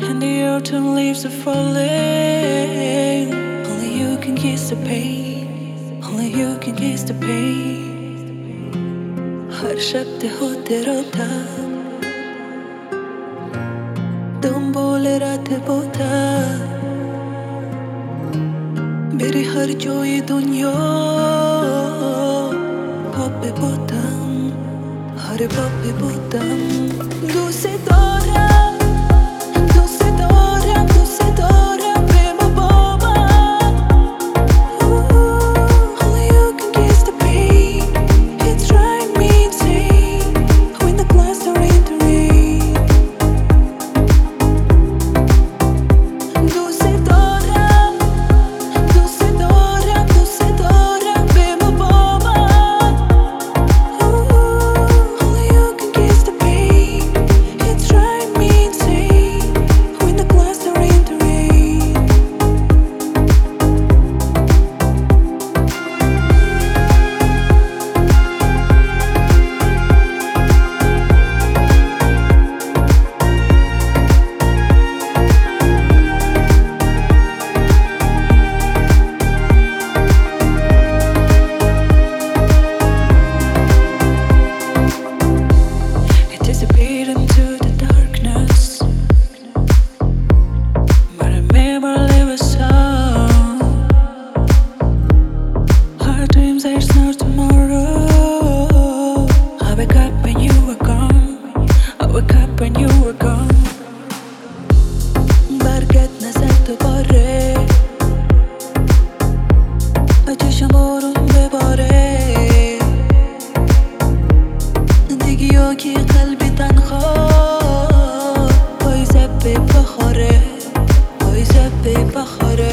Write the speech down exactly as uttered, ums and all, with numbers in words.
And the autumn leaves are falling. Only you can kiss the pain. Only you can kiss the pain. हर शब्द हो तेरा था तुम बोले रात बोता मेरी हर जो ये दुनिया पापे बोतम हर पापे बोतम दूसरे तोरा दूसरे तोरा दूसरे तोरा प्रेम बोमा Only you can kiss the pain. It's driving me insane when the clouds are in the rain. दूसरे तोरा दूसरे तोरा दूसरे तोरा प्रेम बोमा Only you can kiss the pain. It's driving me insane when the clouds are in the rain. It disappeared into the darkness, but I remember it was so. Our dreams, there's no tomorrow. I wake up when you were gone. I wake up when you were gone. برقد نزد دوباره و چشم بارون بباره زندگی ها که قلبی تنها پاییزه بی بخاره پاییزه بی بخاره